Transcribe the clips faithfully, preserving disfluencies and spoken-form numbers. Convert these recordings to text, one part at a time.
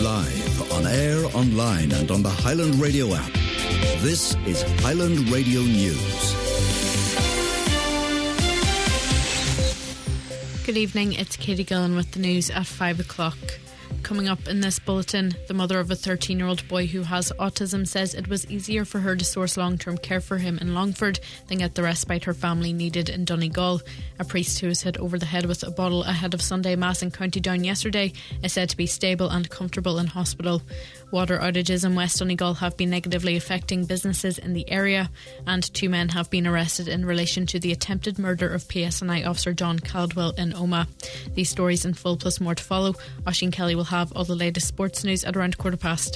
Live on air, online and on the Highland Radio app. This is Highland Radio News. Good evening, it's Katie Gillen with the news at five o'clock. Coming up in this bulletin, the mother of a thirteen-year-old boy who has autism says it was easier for her to source long-term care for him in Longford than get the respite her family needed in Donegal. A priest who was hit over the head with a bottle ahead of Sunday Mass in County Down yesterday is said to be stable and comfortable in hospital. Water outages in West Donegal have been negatively affecting businesses in the area, and two men have been arrested in relation to the attempted murder of P S N I officer John Caldwell in Omagh. These stories in full plus more to follow. Oisín Kelly will have all the latest sports news at around quarter past.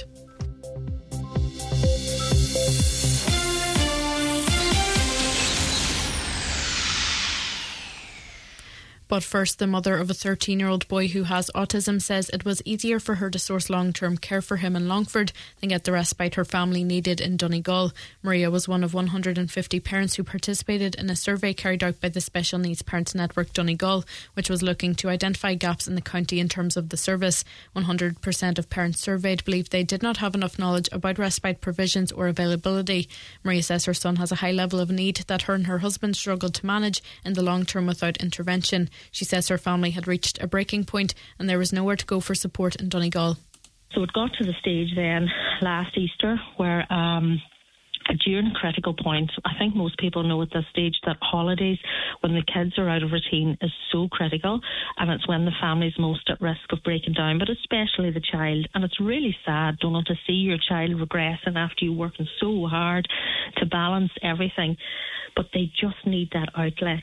But first, the mother of a thirteen-year-old boy who has autism says it was easier for her to source long-term care for him in Longford than get the respite her family needed in Donegal. Maria was one of one hundred fifty parents who participated in a survey carried out by the Special Needs Parents Network Donegal, which was looking to identify gaps in the county in terms of the service. one hundred percent of parents surveyed believed they did not have enough knowledge about respite provisions or availability. Maria says her son has a high level of need that her and her husband struggled to manage in the long term without intervention. She says her family had reached a breaking point and there was nowhere to go for support in Donegal. So it got to the stage then last Easter where um, during a critical point, I think most people know at this stage that holidays, when the kids are out of routine, is so critical, and it's when the family's most at risk of breaking down, but especially the child. And it's really sad, don't know, to see your child regressing after you working so hard to balance everything, but they just need that outlet.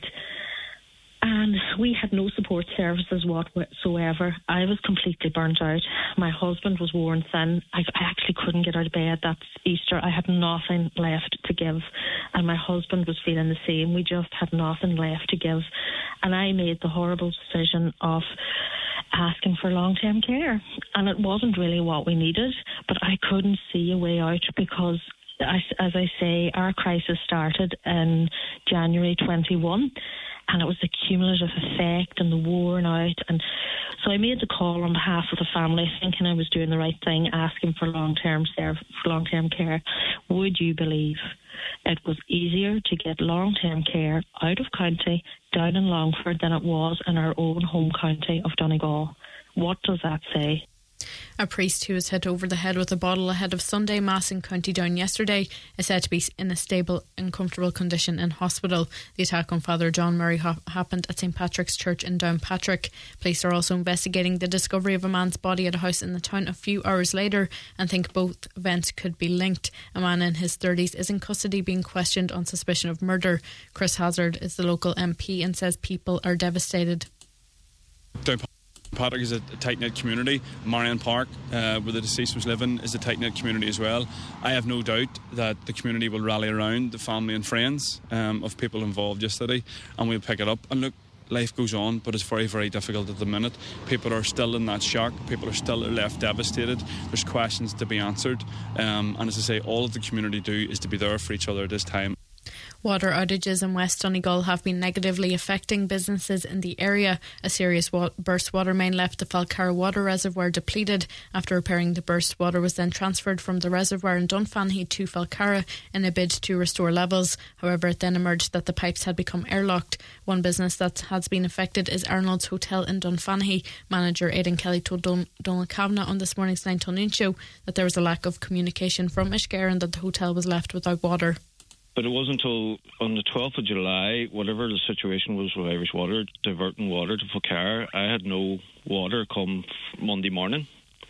And we had no support services whatsoever. I was completely burnt out. My husband was worn thin. I, I actually couldn't get out of bed that Easter. I had nothing left to give. And my husband was feeling the same. We just had nothing left to give. And I made the horrible decision of asking for long-term care. And it wasn't really what we needed, but I couldn't see a way out because, as I say, our crisis started in January twenty-one. And it was the cumulative effect and the worn out. And so I made the call on behalf of the family, thinking I was doing the right thing, asking for long-term serve, for long-term care. Would you believe it was easier to get long-term care out of county, down in Longford, than it was in our own home county of Donegal? What does that say? A priest who was hit over the head with a bottle ahead of Sunday Mass in County Down yesterday is said to be in a stable and comfortable condition in hospital. The attack on Father John Murray ha- happened at Saint Patrick's Church in Downpatrick. Police are also investigating the discovery of a man's body at a house in the town a few hours later and think both events could be linked. A man in his thirties is in custody being questioned on suspicion of murder. Chris Hazard is the local M P and says people are devastated. Patrick is a tight-knit community. Marion Park, uh, where the deceased was living, is a tight-knit community as well. I have no doubt that the community will rally around the family and friends um, of people involved yesterday, and we'll pick it up. And look, life goes on, but it's very, very difficult at the minute. People are still in that shock. People are still left devastated. There's questions to be answered. Um, and as I say, all of the community do is to be there for each other at this time. Water outages in West Donegal have been negatively affecting businesses in the area. A serious wa- burst water main left the Falcarra water reservoir depleted. After repairing the burst, water was then transferred from the reservoir in Dunfanaghy to Falcarra in a bid to restore levels. However, it then emerged that the pipes had become airlocked. One business that has been affected is Arnold's Hotel in Dunfanaghy. Manager Aidan Kelly told Don- Donald Kavanagh on this morning's nine till noon show that there was a lack of communication from Ishgare and that the hotel was left without water. But it wasn't until on the twelfth of July, whatever the situation was with Irish Water, diverting water to Falcarra, I had no water come Monday morning.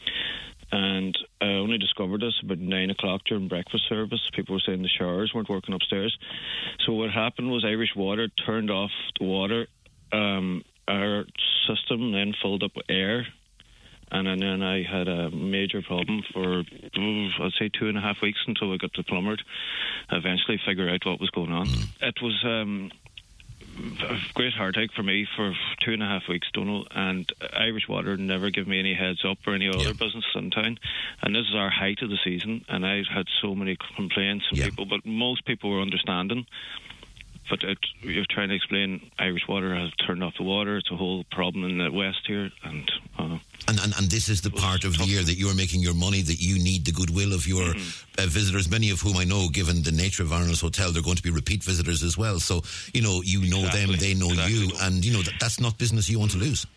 And I only discovered this about nine o'clock during breakfast service. People were saying the showers weren't working upstairs. So what happened was Irish Water turned off the water. Um, our system then filled up with air. And then I had a major problem for, I'd say, two and a half weeks until I got the plumber to eventually figure out what was going on. It was um, a great heartache for me for two and a half weeks, Donald, and Irish Water never give me any heads up or any other yeah. business in town. And this is our height of the season, and I had so many complaints from yeah. people, but most people were understanding. But it, you're trying to explain Irish Water has turned off the water. It's a whole problem in the west here. And uh, and, and and this is the part of the year that you're making your money, that you need the goodwill of your mm-hmm. uh, visitors, many of whom I know, given the nature of Arnold's Hotel, they're going to be repeat visitors as well. So, you know, you know exactly. them, they know exactly. you. And, you know, that, that's not business you want to lose.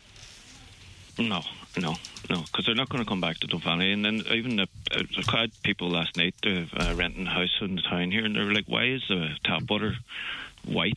No, no, no, because they're not going to come back to Dunfanny. And then even the, uh, I had people last night uh, uh, renting a house in the town here, and they were like, why is the tap water white?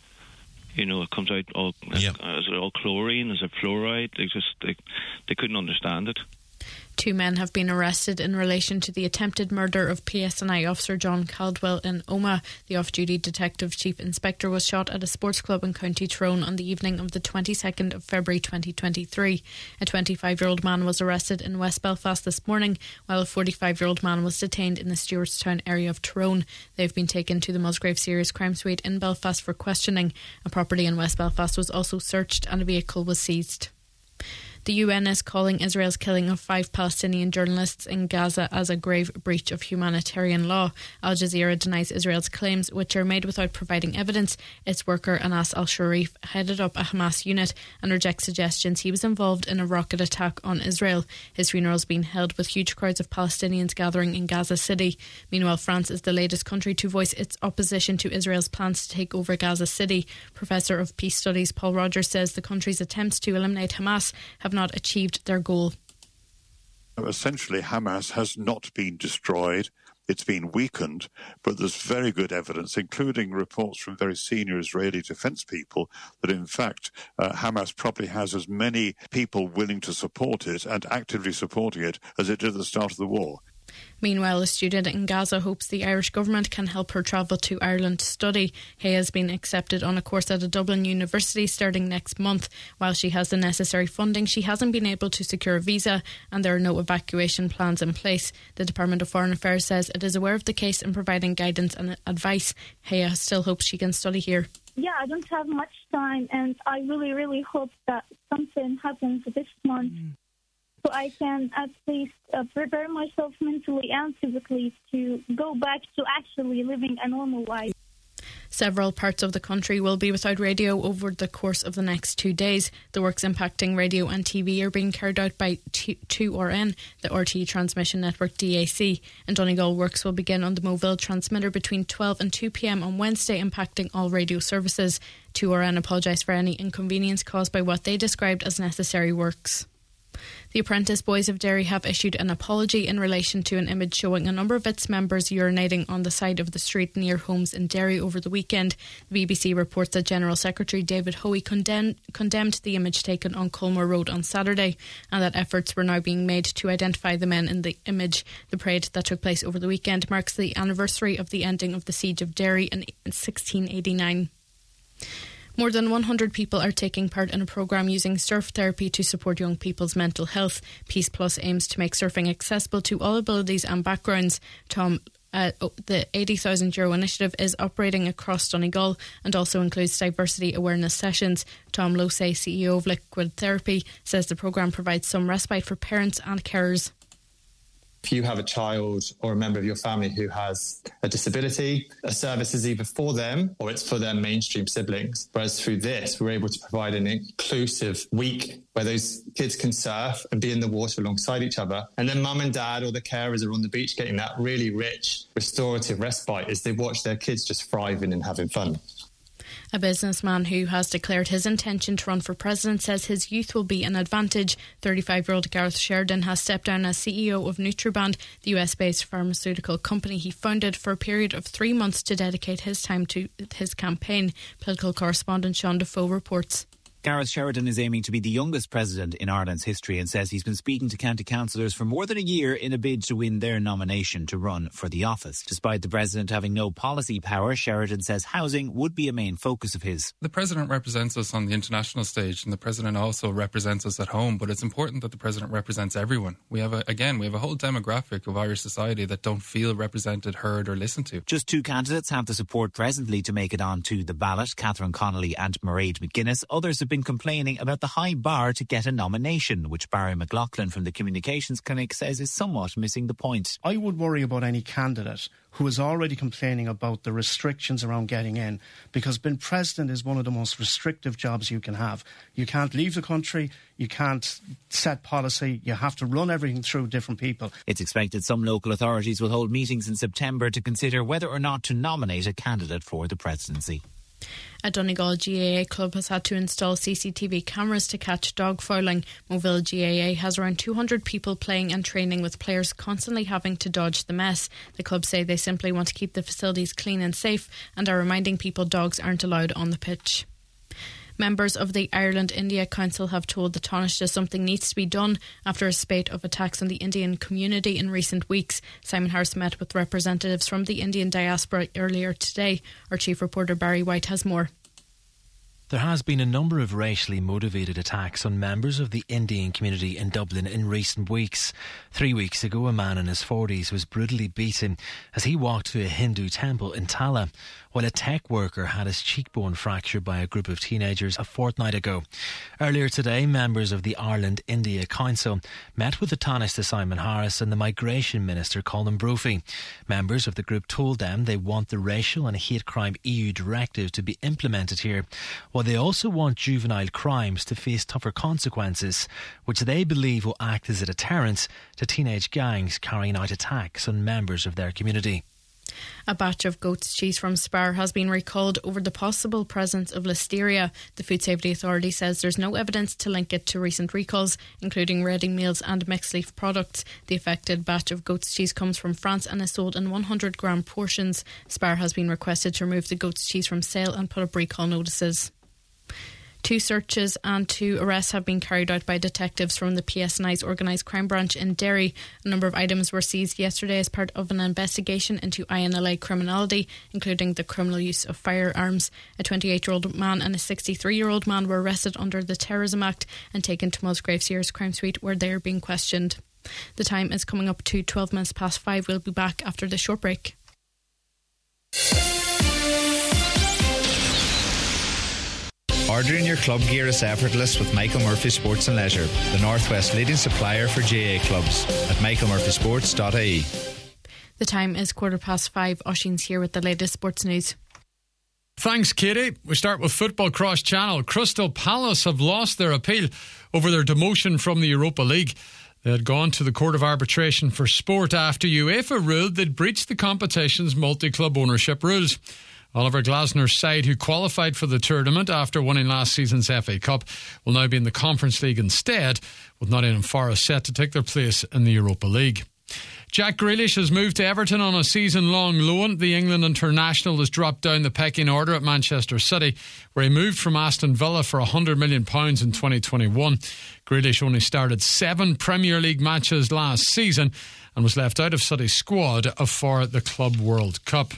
You know, it comes out all, yep. uh, is it all chlorine? Is it fluoride? They just, they, they couldn't understand it. Two men have been arrested in relation to the attempted murder of P S N I officer John Caldwell in Omagh. The off-duty detective chief inspector was shot at a sports club in County Tyrone on the evening of the twenty-second of February twenty twenty-three. A twenty-five-year-old man was arrested in West Belfast this morning, while a forty-five-year-old man was detained in the Stewartstown area of Tyrone. They've been taken to the Musgrave Serious Crime Suite in Belfast for questioning. A property in West Belfast was also searched and a vehicle was seized. The U N is calling Israel's killing of five Palestinian journalists in Gaza as a grave breach of humanitarian law. Al Jazeera denies Israel's claims, which are made without providing evidence. Its worker, Anas al-Sharif, headed up a Hamas unit and rejects suggestions he was involved in a rocket attack on Israel. His funeral is being held with huge crowds of Palestinians gathering in Gaza City. Meanwhile, France is the latest country to voice its opposition to Israel's plans to take over Gaza City. Professor of Peace Studies Paul Rogers says the country's attempts to eliminate Hamas have not achieved their goal. Essentially, Hamas has not been destroyed. It's been weakened, but there's very good evidence, including reports from very senior Israeli defense people, that in fact uh, Hamas probably has as many people willing to support it and actively supporting it as it did at the start of the war. Meanwhile, a student in Gaza hopes the Irish government can help her travel to Ireland to study. Hay has been accepted on a course at a Dublin university starting next month. While she has the necessary funding, she hasn't been able to secure a visa and there are no evacuation plans in place. The Department of Foreign Affairs says it is aware of the case and providing guidance and advice. Hay still hopes she can study here. Yeah, I don't have much time and I really, really hope that something happens this month. Mm. So I can at least uh, prepare myself mentally and physically to go back to actually living a normal life. Several parts of the country will be without radio over the course of the next two days. The works impacting radio and T V are being carried out by two R N, the R T E Transmission Network D A C. In Donegal, works will begin on the Moville transmitter between twelve and two p.m. on Wednesday, impacting all radio services. two R N apologised for any inconvenience caused by what they described as necessary works. The Apprentice Boys of Derry have issued an apology in relation to an image showing a number of its members urinating on the side of the street near homes in Derry over the weekend. The B B C reports that General Secretary David Hoey condemned, condemned the image taken on Culmore Road on Saturday and that efforts were now being made to identify the men in the image. The parade that took place over the weekend marks the anniversary of the ending of the Siege of Derry in sixteen eighty-nine. More than one hundred people are taking part in a programme using surf therapy to support young people's mental health. Peace Plus aims to make surfing accessible to all abilities and backgrounds. Tom, uh, the eighty thousand euro initiative is operating across Donegal and also includes diversity awareness sessions. Tom Losey, C E O of Liquid Therapy, says the programme provides some respite for parents and carers. If you have a child or a member of your family who has a disability, a service is either for them or it's for their mainstream siblings. Whereas through this, we're able to provide an inclusive week where those kids can surf and be in the water alongside each other. And then mum and dad or the carers are on the beach getting that really rich, restorative respite as they watch their kids just thriving and having fun. A businessman who has declared his intention to run for president says his youth will be an advantage. thirty-five-year-old Gareth Sheridan has stepped down as C E O of Nutriband, the U S-based pharmaceutical company he founded, for a period of three months to dedicate his time to his campaign. Political correspondent Sean Defoe reports. Gareth Sheridan is aiming to be the youngest president in Ireland's history and says he's been speaking to county councillors for more than a year in a bid to win their nomination to run for the office. Despite the president having no policy power, Sheridan says housing would be a main focus of his. The president represents us on the international stage and the president also represents us at home, but it's important that the president represents everyone. We have, a, again, we have a whole demographic of Irish society that don't feel represented, heard or listened to. Just two candidates have the support presently to make it on to the ballot, Catherine Connolly and Mairead McGuinness. Others have been been complaining about the high bar to get a nomination, which Barry McLaughlin from the Communications Clinic says is somewhat missing the point. I would worry about any candidate who is already complaining about the restrictions around getting in, because being president is one of the most restrictive jobs you can have. You can't leave the country, you can't set policy, you have to run everything through different people. It's expected some local authorities will hold meetings in September to consider whether or not to nominate a candidate for the presidency. A Donegal G A A club has had to install C C T V cameras to catch dog fouling. Moville G A A has around two hundred people playing and training, with players constantly having to dodge the mess. The club say they simply want to keep the facilities clean and safe and are reminding people dogs aren't allowed on the pitch. Members of the Ireland-India Council have told the Taoiseach something needs to be done after a spate of attacks on the Indian community in recent weeks. Simon Harris met with representatives from the Indian diaspora earlier today. Our chief reporter Barry White has more. There has been a number of racially motivated attacks on members of the Indian community in Dublin in recent weeks. Three weeks ago, a man in his forties was brutally beaten as he walked to a Hindu temple in Tala, while a tech worker had his cheekbone fractured by a group of teenagers a fortnight ago. Earlier today, members of the Ireland-India Council met with the Taoiseach Simon Harris and the Migration Minister Colin Brophy. Members of the group told them they want the Racial and Hate Crime E U Directive to be implemented here, while they also want juvenile crimes to face tougher consequences, which they believe will act as a deterrent to teenage gangs carrying out attacks on members of their community. A batch of goat's cheese from Spar has been recalled over the possible presence of listeria. The Food Safety Authority says there's no evidence to link it to recent recalls, including ready meals and mixed leaf products. The affected batch of goat's cheese comes from France and is sold in one hundred gram portions. Spar has been requested to remove the goat's cheese from sale and put up recall notices. Two searches and two arrests have been carried out by detectives from the P S N I's organised crime branch in Derry. A number of items were seized yesterday as part of an investigation into I N L A criminality, including the criminal use of firearms. A twenty-eight-year-old man and a sixty-three-year-old man were arrested under the Terrorism Act and taken to Musgrave Sears Crime Suite, where they are being questioned. The time is coming up to twelve minutes past five. We'll be back after the short break. Ordering your club gear is effortless with Michael Murphy Sports and Leisure, the Northwest leading supplier for G A A clubs at michael murphy sports dot I E. The time is quarter past five. Oisin's here with the latest sports news. Thanks, Katie. We start with Football Cross Channel. Crystal Palace have lost their appeal over their demotion from the Europa League. They had gone to the Court of Arbitration for Sport after UEFA ruled they'd breached the competition's multi-club ownership rules. Oliver Glasner's side, who qualified for the tournament after winning last season's F A Cup, will now be in the Conference League instead, with Nottingham Forest set to take their place in the Europa League. Jack Grealish has moved to Everton on a season-long loan. The England international has dropped down the pecking order at Manchester City, where he moved from Aston Villa for one hundred million pounds in twenty twenty-one. Grealish only started seven Premier League matches last season and was left out of City's squad for the Club World Cup.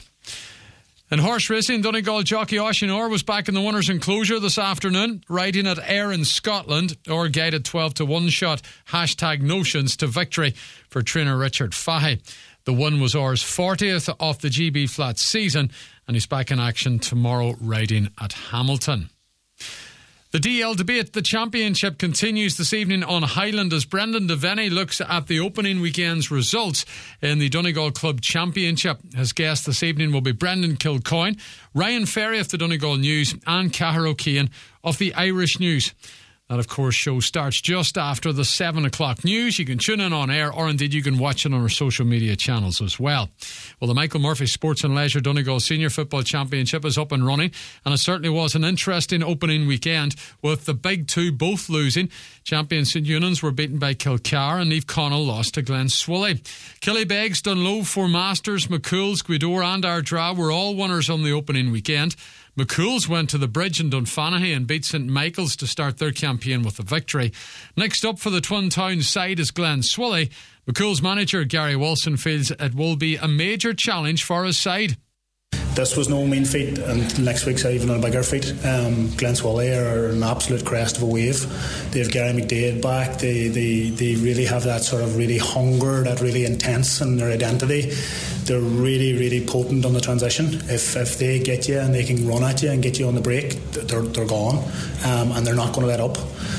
In horse racing, Donegal jockey Oisin Orr was back in the winner's enclosure this afternoon, riding at Ayr in Scotland. Orr guided twelve to one shot, hashtag notions, to victory for trainer Richard Fahey. The win was Orr's fortieth off the G B Flat season, and he's back in action tomorrow riding at Hamilton. The D L debate, the championship, continues this evening on Highland as Brendan Devaney looks at the opening weekend's results in the Donegal Club Championship. His guest this evening will be Brendan Kilcoyne, Ryan Ferry of the Donegal News and Cahir O'Keehan of the Irish News. That, of course, show starts just after the seven o'clock news. You can tune in on air, or indeed you can watch it on our social media channels as well. Well, the Michael Murphy Sports and Leisure Donegal Senior Football Championship is up and running, and it certainly was an interesting opening weekend, with the big two both losing. Champion St Eunan's were beaten by Kilcar, and Neve Connell lost to Glen Swilly. Killybegs, Dunloe, Four Masters, McCool's, Gweedore and Ardra were all winners on the opening weekend. McCool's went to the Bridge in Dunfanaghy and beat St Michael's to start their campaign with a victory. Next up for the Twin Towns side is Glen Swilly. McCool's manager Gary Wilson feels it will be a major challenge for his side. this was no mean feat, and next week's even a bigger feat. Um, Glenswally are an absolute crest of a wave. They have Gary McDaid back. They, they, they really have that sort of really hunger, that really intense in their identity. They're really, really potent on the transition. If if they get you and they can run at you and get you on the break, they're, they're gone, um, and they're not going to let up.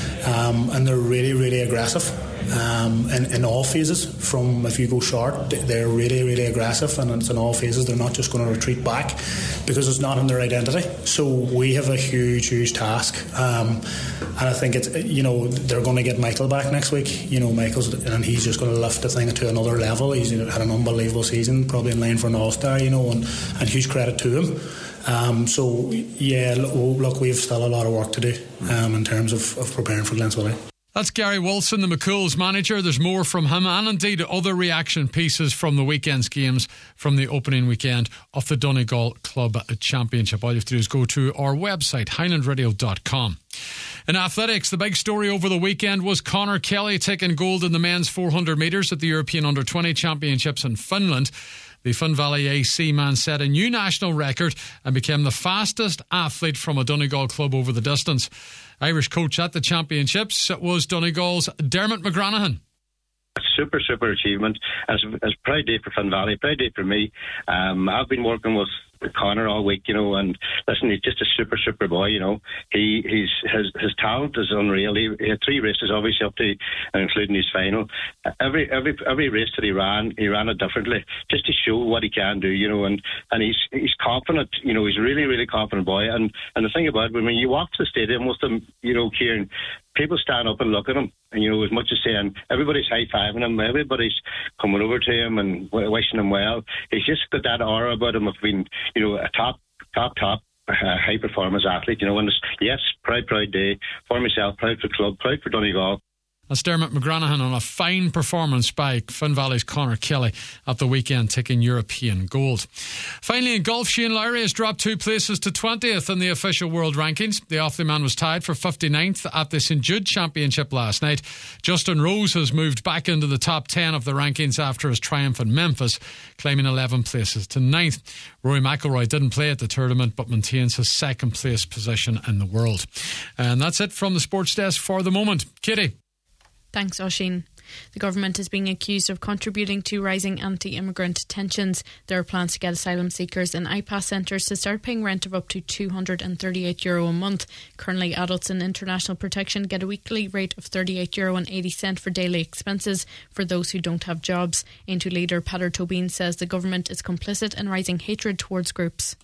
Um, and they're really, really aggressive. Um, in, in all phases. From if you go short, they're really, really aggressive, and it's in all phases. They're not just going to retreat back because it's not in their identity. So we have a huge, huge task, um, and I think it's, you know, they're going to get Michael back next week. You know, Michael's, and he's just going to lift the thing to another level. He's had an unbelievable season, probably in line for an All-Star. You know, and, and huge credit to him. Um, so yeah, look, we've still a lot of work to do um, in terms of, of preparing for Glenswally. That's Gary Wilson, the McCool's manager. There's more from him and indeed other reaction pieces from the weekend's games from the opening weekend of the Donegal Club Championship. All you have to do is go to our website, highland radio dot com. In athletics, the big story over the weekend was Conor Kelly taking gold in the men's four hundred metres at the European under twenty Championships in Finland. The Finn Valley A C man set a new national record and became the fastest athlete from a Donegal club over the distance. Irish coach at the championships was Donegal's Dermot McGranahan. Super, super achievement. It's a proud day for Finn Valley, proud day for me. Um, I've been working with Conor all week, you know, and listen, he's just a super, super boy, you know. He he's his his talent is unreal. He, he had three races, obviously, up to and including his final. Every every every race that he ran, he ran it differently, just to show what he can do, you know. And, and he's he's confident, you know. He's a really, really confident boy. And and the thing about it, when you walk to the stadium, most of them, you know, Kieran, people stand up and look at him, and you know, as much as saying everybody's high fiving him, everybody's coming over to him and w- wishing him well. He's just got that aura about him of being, you know, a top, top, top uh, high performance athlete. You know, and it's, yes, proud, proud day for myself, proud for the club, proud for Donegal. That's Dermot McGranahan on a fine performance by Finn Valley's Conor Kelly at the weekend, taking European gold. Finally, in golf, Shane Lowry has dropped two places to twentieth in the official world rankings. The Offaly man was tied for fifty-ninth at the Saint Jude Championship last night. Justin Rose has moved back into the top ten of the rankings after his triumph in Memphis, climbing eleven places to ninth. Rory McIlroy didn't play at the tournament but maintains his second place position in the world. And that's it from the sports desk for the moment. Kitty. Thanks, Oisín. The government is being accused of contributing to rising anti-immigrant tensions. There are plans to get asylum seekers in I PAS centres to start paying rent of up to two hundred thirty-eight euro a month. Currently, adults in international protection get a weekly rate of thirty-eight euro and eighty cents for daily expenses for those who don't have jobs. Aontú leader Peadar Tóibín says the government is complicit in rising hatred towards groups.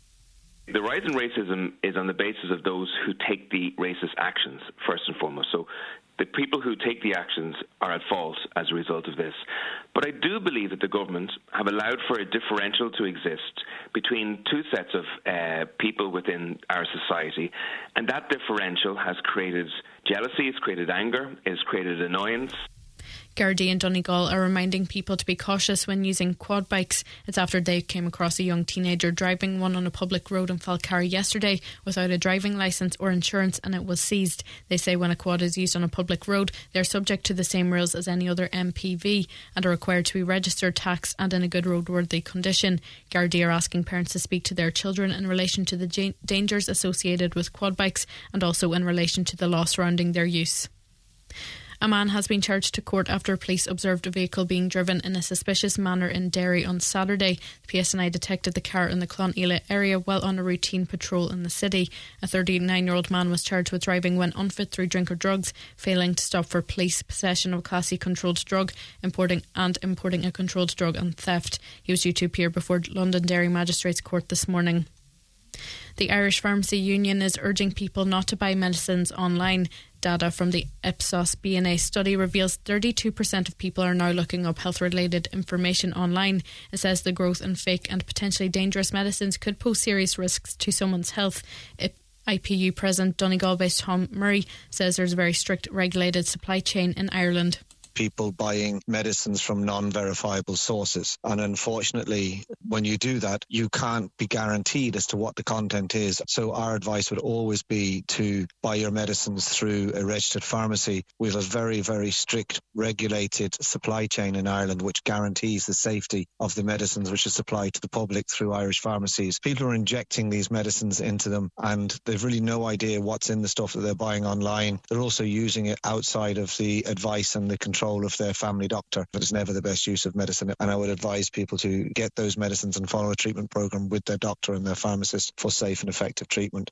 The rise in racism is on the basis of those who take the racist actions, first and foremost. So the people who take the actions are at fault as a result of this. But I do believe that the government have allowed for a differential to exist between two sets of uh, people within our society, and that differential has created jealousy, it's created anger, it's created annoyance. Gardaí and Donegal are reminding people to be cautious when using quad bikes. It's after they came across a young teenager driving one on a public road in Falcarry yesterday without a driving licence or insurance, and it was seized. They say when a quad is used on a public road, they're subject to the same rules as any other M P V and are required to be registered, taxed and in a good roadworthy condition. Gardaí are asking parents to speak to their children in relation to the j- dangers associated with quad bikes and also in relation to the law surrounding their use. A man has been charged to court after police observed a vehicle being driven in a suspicious manner in Derry on Saturday. The P S N I detected the car in the Clonela area while on a routine patrol in the city. A thirty-nine-year-old man was charged with driving when unfit through drink or drugs, failing to stop for police, possession of a Class C controlled drug, importing and importing a controlled drug and theft. He was due to appear before Londonderry Magistrates Court this morning. The Irish Pharmacy Union is urging people not to buy medicines online. Data from the Ipsos B N A study reveals thirty-two percent of people are now looking up health-related information online. It says the growth in fake and potentially dangerous medicines could pose serious risks to someone's health. It I P U President Donegal-based Tom Murray says there's a very strict regulated supply chain in Ireland. people buying medicines from non-verifiable sources. And unfortunately, when you do that, you can't be guaranteed as to what the content is. So our advice would always be to buy your medicines through a registered pharmacy. We have a very, very strict regulated supply chain in Ireland which guarantees the safety of the medicines which are supplied to the public through Irish pharmacies. People are injecting these medicines into them and they've really no idea what's in the stuff that they're buying online. They're also using it outside of the advice and the control of their family doctor. But it's never the best use of medicine. And I would advise people to get those medicines and follow a treatment program with their doctor and their pharmacist for safe and effective treatment.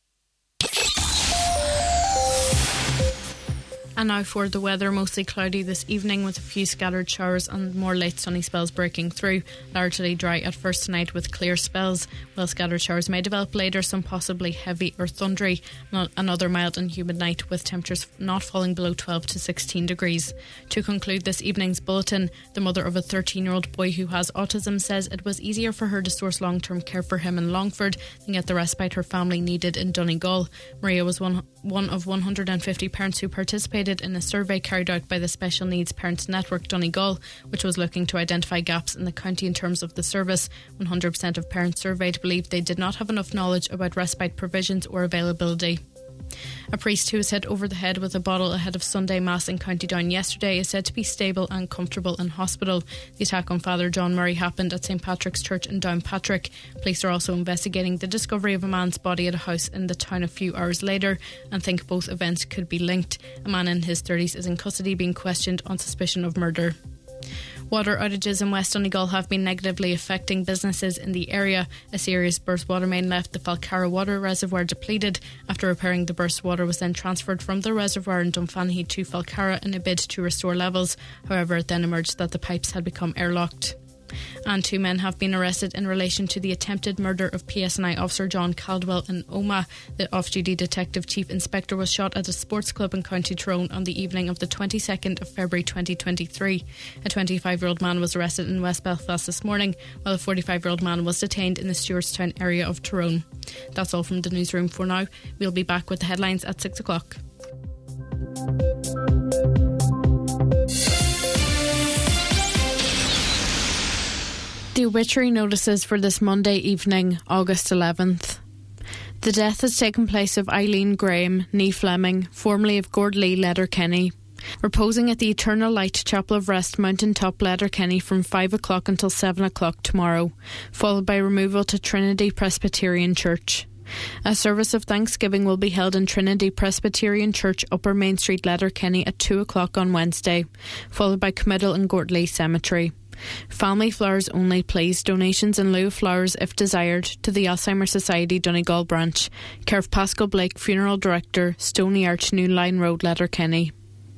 And now for the weather, mostly cloudy this evening with a few scattered showers and more late sunny spells breaking through. Largely dry at first tonight with clear spells, while scattered showers may develop later, some possibly heavy or thundery. Another mild and humid night with temperatures not falling below twelve to sixteen degrees. To conclude this evening's bulletin, the mother of a thirteen-year-old boy who has autism says it was easier for her to source long-term care for him in Longford than get the respite her family needed in Donegal. Maria was one, one of one hundred fifty parents who participated in a survey carried out by the Special Needs Parents Network Donegal, which was looking to identify gaps in the county in terms of the service. one hundred percent of parents surveyed believed they did not have enough knowledge about respite provisions or availability. A priest who was hit over the head with a bottle ahead of Sunday Mass in County Down yesterday is said to be stable and comfortable in hospital. The attack on Father John Murray happened at Saint Patrick's Church in Downpatrick. Police are also investigating the discovery of a man's body at a house in the town a few hours later and think both events could be linked. A man in his thirties is in custody being questioned on suspicion of murder. Water outages in West Donegal have been negatively affecting businesses in the area. A serious burst water main left the Falcarra water reservoir depleted. After repairing, the burst water was then transferred from the reservoir in Dunfanaghy to Falcarra in a bid to restore levels. However, it then emerged that the pipes had become airlocked. And two men have been arrested in relation to the attempted murder of P S N I officer John Caldwell in Omagh. The off-duty detective chief inspector was shot at a sports club in County Tyrone on the evening of the twenty-second of February twenty twenty-three. A twenty-five-year-old man was arrested in West Belfast this morning, while a forty-five-year-old man was detained in the Stewartstown area of Tyrone. That's all from the newsroom for now. We'll be back with the headlines at six o'clock. The obituary notices for this Monday evening, August eleventh. The death has taken place of Eileen Graham, née Fleming, formerly of Gordley, Letterkenny, reposing at the Eternal Light Chapel of Rest, Mountain Top, Letterkenny from five o'clock until seven o'clock tomorrow, followed by removal to Trinity Presbyterian Church. A service of thanksgiving will be held in Trinity Presbyterian Church, Upper Main Street, Letterkenny at two o'clock on Wednesday, followed by committal in Gortley Cemetery. Family flowers only, please. Donations in lieu of flowers, if desired, to the Alzheimer's Society Donegal branch. Care of Pascal Blake, Funeral Director, Stony Arch, New Line Road, Letterkenny.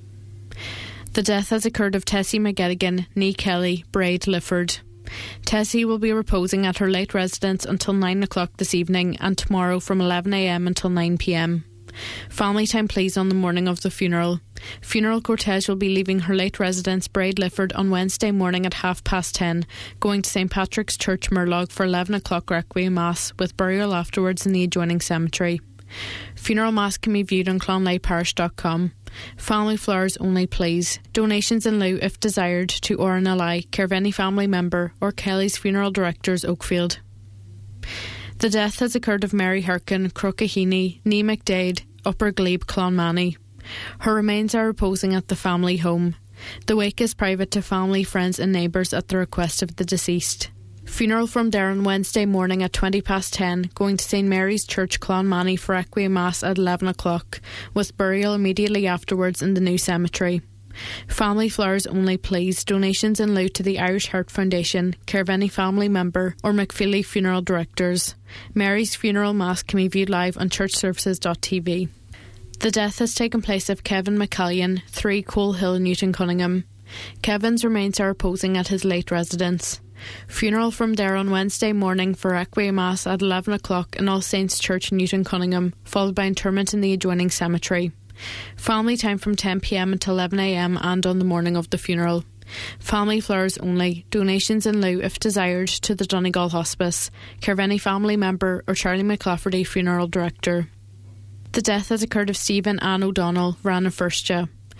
The death has occurred of Tessie McGettigan, née Kelly, Braid, Lifford. Tessie will be reposing at her late residence until nine o'clock this evening and tomorrow from eleven a m until nine p m. Family time, please, on the morning of the funeral. Funeral cortege will be leaving her late residence, Braid, Lifford, on Wednesday morning at half past ten, going to Saint Patrick's Church, Murlog, for eleven o'clock Requiem Mass, with burial afterwards in the adjoining cemetery. Funeral Mass can be viewed on clonlay parish dot com. Family flowers only, please. Donations in lieu, if desired, to Oran Ally, care of any family member, or Kelly's Funeral Directors, Oakfield. The death has occurred of Mary Herkin, Crookahini, née McDade, Upper Glebe, Clonmany. Her remains are reposing at the family home. The wake is private to family, friends and neighbours at the request of the deceased. Funeral from there on Wednesday morning at twenty past ten, going to Saint Mary's Church, Clonmany, for Requiem Mass at eleven o'clock, with burial immediately afterwards in the new cemetery. Family flowers only, please. Donations in lieu to the Irish Heart Foundation, care of any family member, or McFeely Funeral Directors. Mary's Funeral Mass can be viewed live on church services dot t v. The death has taken place of Kevin McCallion, three Cole Hill, Newton Cunningham. Kevin's remains are reposing at his late residence. Funeral from there on Wednesday morning for Requiem Mass at eleven o'clock in All Saints Church, Newton Cunningham, followed by interment in the adjoining cemetery. Family time from ten p m until eleven a m and on the morning of the funeral. Family flowers only. Donations in lieu, if desired, to the Donegal Hospice, care of any family member or Charlie McClafferty Funeral Director. The death has occurred of Stephen Ann O'Donnell, Rana Firstja.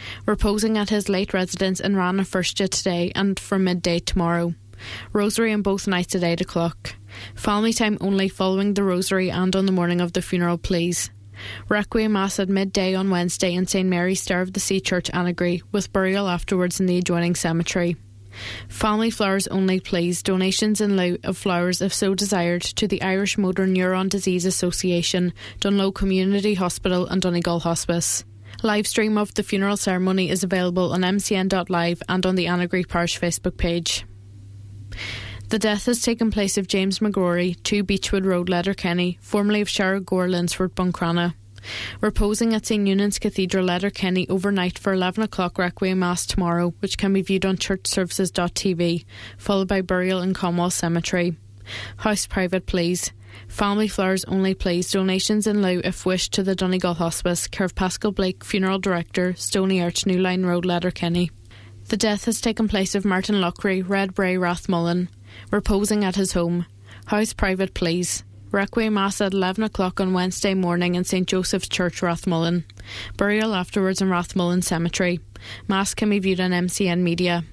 reposing at his late residence in Rana Firstja today and from midday tomorrow. Rosary on both nights at eight o'clock. Family time only following the Rosary and on the morning of the funeral, please. Requiem Mass at midday on Wednesday in St Mary's Star of the Sea Church, Annagry, with burial afterwards in the adjoining cemetery. Family flowers only, please. Donations in lieu of flowers, if so desired, to the Irish Motor Neuron Disease Association, Dunlow Community Hospital and Donegal Hospice. Live stream of the funeral ceremony is available on m c n dot live and on the Annagry Parish Facebook page. The death has taken place of James McGrory, two Beechwood Road, Letterkenny, formerly of Sharragore, Linsford, Buncrana. Reposing at St Eunan's Cathedral, Letterkenny, overnight for eleven o'clock Requiem Mass tomorrow, which can be viewed on church services dot t v, followed by burial in Comwell Cemetery. House private, please. Family flowers only, please. Donations in lieu, if wished, to the Donegal Hospice, care of Pascal Blake, Funeral Director, Stony Arch, New Line Road, Letterkenny. The death has taken place of Martin Lochry, Redbray, Rathmullen, reposing at his home. House private, please. Requiem Mass at eleven o'clock on Wednesday morning in St Joseph's Church, Rathmullen. Burial afterwards in Rathmullen Cemetery. Mass can be viewed on M C N Media.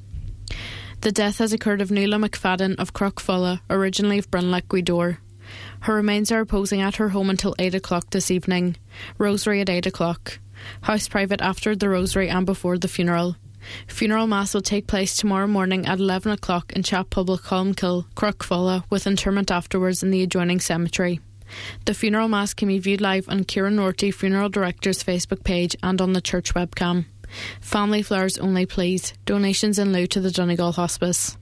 The death has occurred of Nuala McFadden of Crockfulla, originally of Brunlock, Gweedore. Her remains are reposing at her home until eight o'clock this evening. Rosary at eight o'clock. House private after the Rosary and before the funeral. Funeral Mass will take place tomorrow morning at eleven o'clock in Chap Public, Colmkill, Crockfulla, with interment afterwards in the adjoining cemetery. The funeral Mass can be viewed live on Kieran Norty, Funeral Director's Facebook page and on the church webcam. Family flowers only, please. Donations in lieu to the Donegal Hospice.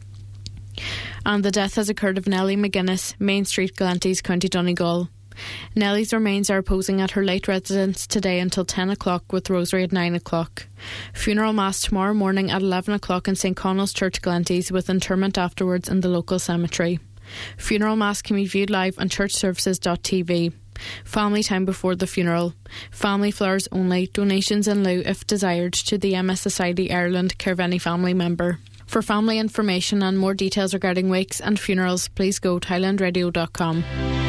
And the death has occurred of Nellie McGuinness, Main Street, Glanties, County Donegal. Nellie's remains are reposing at her late residence today until ten o'clock, with Rosary at nine o'clock. Funeral Mass tomorrow morning at eleven o'clock in St Connell's Church, Glanties, with interment afterwards in the local cemetery. Funeral Mass can be viewed live on church services dot t v. Family time before the funeral. Family flowers only. Donations in lieu, if desired, to the M S Society Ireland, care of any family member. For family information and more details regarding wakes and funerals, please go to highland radio dot com.